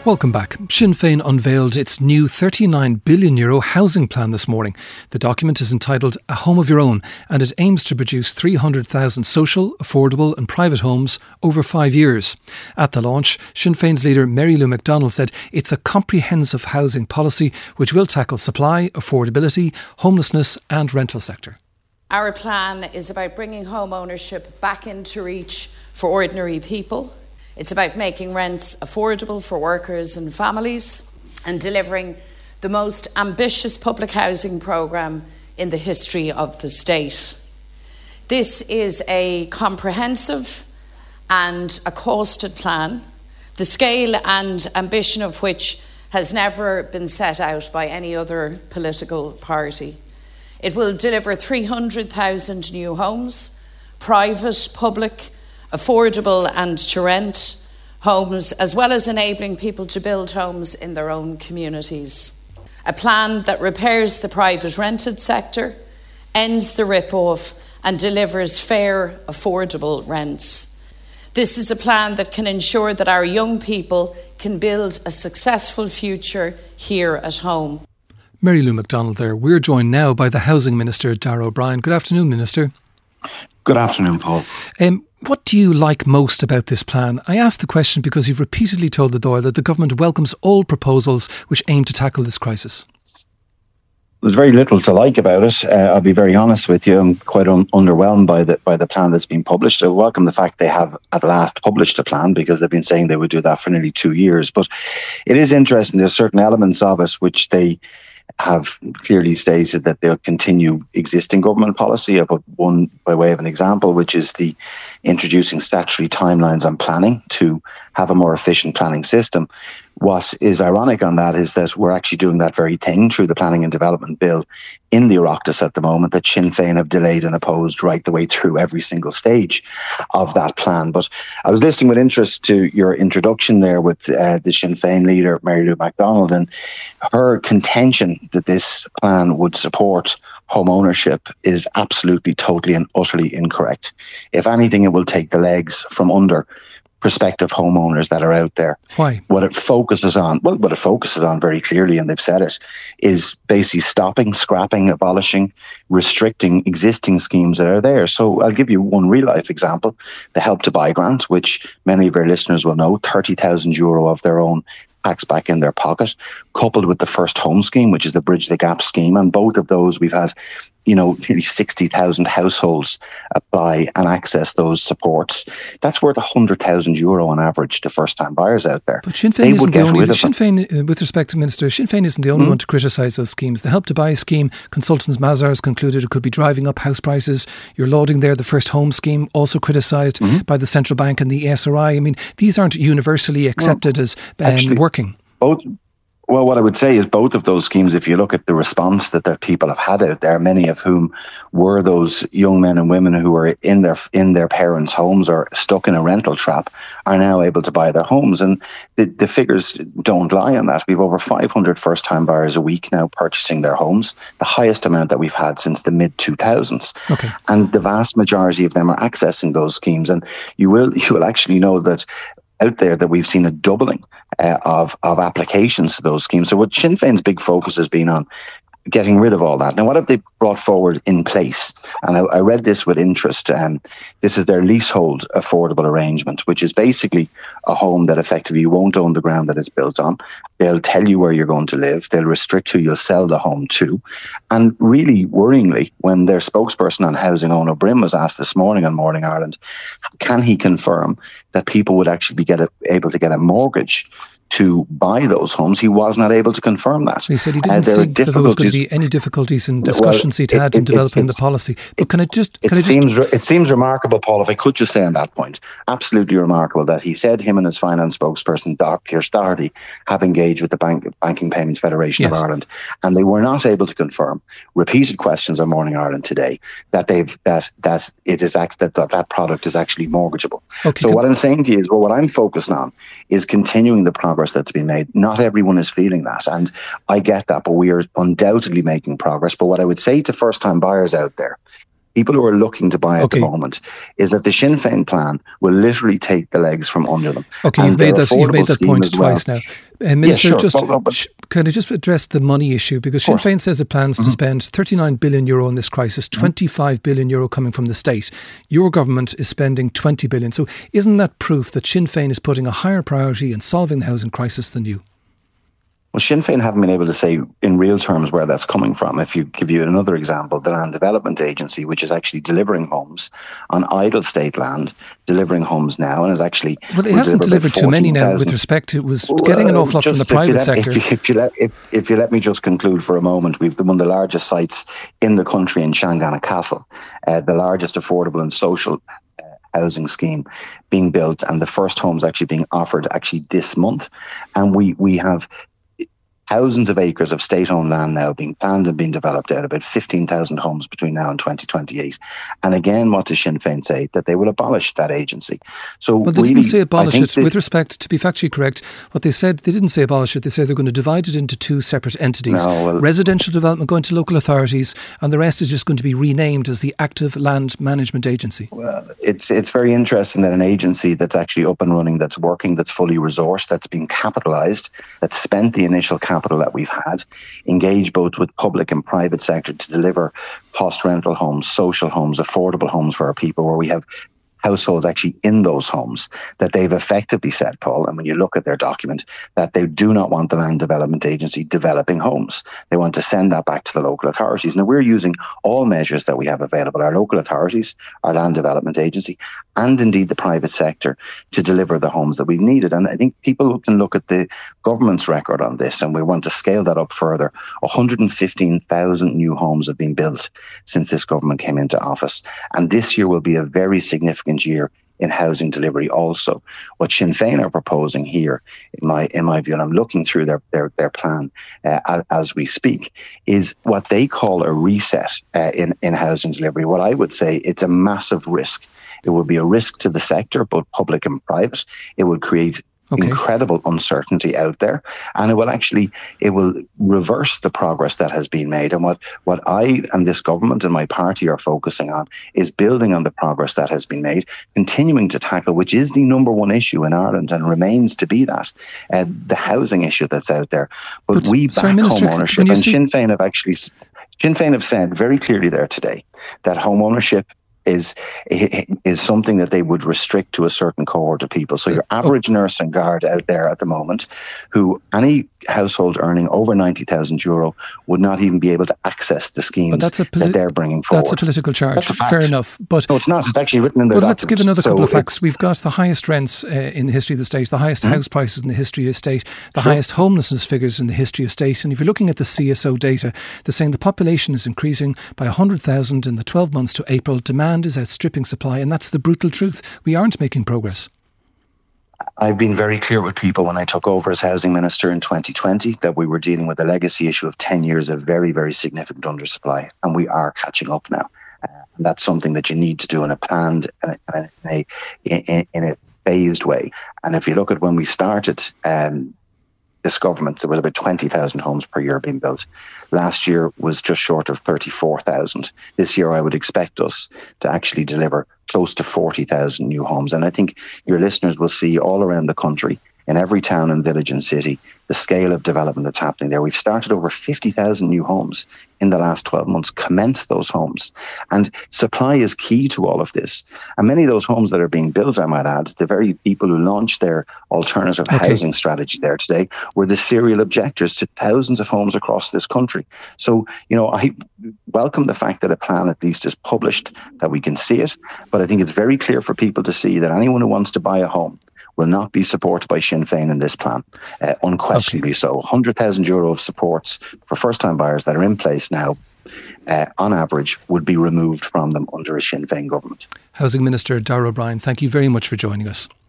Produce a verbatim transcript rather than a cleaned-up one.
Welcome back. Sinn Féin unveiled its new thirty-nine billion euro housing plan this morning. The document is entitled A Home of Your Own, and it aims to produce three hundred thousand social, affordable and private homes over five years. At the launch, Sinn Féin's leader Mary Lou McDonald said it's a comprehensive housing policy which will tackle supply, affordability, homelessness and rental sector. Our plan is about bringing home ownership back into reach for ordinary people. It's about making rents affordable for workers and families and delivering the most ambitious public housing programme in the history of the state. This is a comprehensive and a costed plan, the scale and ambition of which has never been set out by any other political party. It will deliver three hundred thousand new homes, private, public, affordable and to rent homes, as well as enabling people to build homes in their own communities. A plan that repairs the private rented sector, ends the rip-off and delivers fair, affordable rents. This is a plan that can ensure that our young people can build a successful future here at home. Mary Lou McDonald there. We're joined now by the Housing Minister, Darragh O'Brien. Good afternoon, Minister. Good afternoon, Paul. Um, what do you like most about this plan? I ask the question because you've repeatedly told the Dáil that the government welcomes all proposals which aim to tackle this crisis. There's very little to like about it. Uh, I'll be very honest with you. I'm quite un- underwhelmed by the by the plan that's been published. I welcome the fact they have at last published a plan, because they've been saying they would do that for nearly two years. But it is interesting. There's certain elements of it which they have clearly stated that they'll continue existing government policy. I put one by way of an example, which is the introducing statutory timelines on planning to have a more efficient planning system. What is ironic on that is that we're actually doing that very thing through the Planning and Development Bill in the Oireachtas at the moment that Sinn Féin have delayed and opposed right the way through every single stage of that plan. But I was listening with interest to your introduction there with uh, the Sinn Féin leader, Mary Lou McDonald, and her contention that this plan would support home ownership is absolutely, totally and utterly incorrect. If anything, it will take the legs from under prospective homeowners that are out there. Why? What it focuses on, well, what it focuses on very clearly, and they've said it, is basically stopping, scrapping, abolishing, restricting existing schemes that are there. So I'll give you one real life example, the Help to Buy grant, which many of your listeners will know, thirty thousand euro of their own tax back in their pocket, coupled with the First Home scheme, which is the Bridge the Gap scheme. And both of those, we've had, you know, nearly sixty thousand households apply and access those supports. That's worth one hundred thousand euro on average to first-time buyers out there. But Sinn Féin isn't the only, Sinn Féin, uh, with respect to Minister, Sinn Féin isn't the only mm. one to criticise those schemes. The Help to Buy scheme, consultants Mazars concluded it could be driving up house prices. You're lauding there the First Home scheme, also criticised mm-hmm. by the Central Bank and the E S R I. I mean, these aren't universally accepted well, as um, actually, working. Both. Well, what I would say is both of those schemes, if you look at the response that, that people have had out there, many of whom were those young men and women who were in their in their parents' homes or stuck in a rental trap, are now able to buy their homes. And the, the figures don't lie on that. We've over five hundred first-time buyers a week now purchasing their homes, the highest amount that we've had since the mid two thousands. Okay. And the vast majority of them are accessing those schemes. And you will you will actually know that out there that we've seen a doubling uh, of of applications to those schemes. So what Sinn Féin's big focus has been on getting rid of all that. Now, what have they brought forward in place? And I, I read this with interest. Um, this is their leasehold affordable arrangement, which is basically a home that effectively you won't own the ground that it's built on. They'll tell you where you're going to live. They'll restrict who you'll sell the home to. And really worryingly, when their spokesperson on housing, Owen O'Brien, was asked this morning on Morning Ireland, can he confirm that people would actually be get a, able to get a mortgage to buy those homes? He was not able to confirm that. He said he didn't uh, think that there was going to be any difficulties in discussions well, he'd had it, in developing the policy. But can I just... Can it, I just seems, it seems remarkable, Paul, if I could just say on that point, absolutely remarkable that he said him and his finance spokesperson, Doctor Pierce Doherty, have engaged with the Bank, Banking Payments Federation yes. of Ireland, and they were not able to confirm, repeated questions on Morning Ireland today, that they've that that it is act, that, that that product is actually mortgageable. Okay, so what I'm saying to you is, well, what I'm focused on is continuing the progress that's been made. Not everyone is feeling that, and I get that, but we are undoubtedly making progress. But what I would say to first-time buyers out there people who are looking to buy at okay. the moment, is that the Sinn Féin plan will literally take the legs from under them. Okay, and you've made that, you've made that point twice well. now. Uh, Minister, yeah, sure. just, well, but, can I just address the money issue? Because Sinn Féin says it plans mm-hmm. to spend thirty-nine billion euro in this crisis, twenty-five billion euro coming from the state. Your government is spending twenty billion. So isn't that proof that Sinn Féin is putting a higher priority in solving the housing crisis than you? Well, Sinn Féin haven't been able to say in real terms where that's coming from. If you give you another example, the Land Development Agency, which is actually delivering homes on idle state land, delivering homes now, and is actually... Well, it hasn't delivered too many now with respect to... It was well, getting an awful lot from the private let, sector. If you, if, you let, if, if you let me just conclude for a moment, we've one of the largest sites in the country in Shanganagh Castle, uh, the largest affordable and social housing scheme being built, and the first homes actually being offered actually this month. And we we have thousands of acres of state-owned land now being planned and being developed out, about fifteen thousand homes between now and twenty twenty-eight. And again, what does Sinn Féin say? That they will abolish that agency. So well, they really, didn't say abolish it. They, with respect, to be factually correct, what they said, they didn't say abolish it. They said they're going to divide it into two separate entities. No, well, residential development going to local authorities, and the rest is just going to be renamed as the Active Land Management Agency. Well, it's it's very interesting that an agency that's actually up and running, that's working, that's fully resourced, that's been capitalised, that's spent the initial capital capital that we've had, engage both with public and private sector to deliver post-rental homes, social homes, affordable homes for our people, where we have households actually in those homes, that they've effectively said, Paul, and when you look at their document, that they do not want the Land Development Agency developing homes. They want to send that back to the local authorities. Now, we're using all measures that we have available, our local authorities, our Land Development Agency, and indeed the private sector, to deliver the homes that we've needed. And I think people can look at the government's record on this, and we want to scale that up further. one hundred fifteen thousand new homes have been built since this government came into office. And this year will be a very significant year in housing delivery also. What Sinn Féin are proposing here, in my in my view, and I'm looking through their their, their plan uh, as, as we speak, is what they call a reset uh, in, in housing delivery. What I would say, it's a massive risk. It would be a risk to the sector, both public and private. It would create Okay. incredible uncertainty out there, and it will actually it will reverse the progress that has been made. And what what I and this government and my party are focusing on is building on the progress that has been made, continuing to tackle, which is the number one issue in Ireland and remains to be that, uh, the housing issue that's out there. But, but we back sorry, Minister, home ownership, and see- Sinn Féin have actually Sinn Féin have said very clearly there today that home ownership is is something that they would restrict to a certain cohort of people. So your average nurse and guard out there at the moment, who any household earning over ninety thousand euro would not even be able to access the schemes that's a poli- that they're bringing forward. That's a political charge. That's a fact. Fair enough. But no, it's not. It's actually written in their But documents. Let's give another so couple of facts. We've got the highest rents uh, in the history of the state, the highest mm-hmm. house prices in the history of the state, the sure. highest homelessness figures in the history of the state. And if you're looking at the C S O data, they're saying the population is increasing by one hundred thousand in the twelve months to April. Demand is outstripping supply, and that's the brutal truth. We aren't making progress. I've been very clear with people when I took over as housing minister in twenty twenty that we were dealing with a legacy issue of ten years of very, very significant undersupply, and we are catching up now. Uh, and that's something that you need to do in a planned, in a, in, in a phased way. And if you look at when we started um, this government, there was about twenty thousand homes per year being built. Last year was just short of thirty-four thousand. This year, I would expect us to actually deliver close to forty thousand new homes. And I think your listeners will see all around the country, in every town and village and city, the scale of development that's happening there. We've started over fifty thousand new homes in the last twelve months, commenced those homes. And supply is key to all of this. And many of those homes that are being built, I might add, the very people who launched their alternative okay. housing strategy there today were the serial objectors to thousands of homes across this country. So, you know, I welcome the fact that a plan at least is published, that we can see it. But I think it's very clear for people to see that anyone who wants to buy a home will not be supported by Sinn Féin in this plan, uh, unquestionably okay. so. one hundred thousand euro of supports for first-time buyers that are in place now, uh, on average, would be removed from them under a Sinn Féin government. Housing Minister Darragh O'Brien, thank you very much for joining us.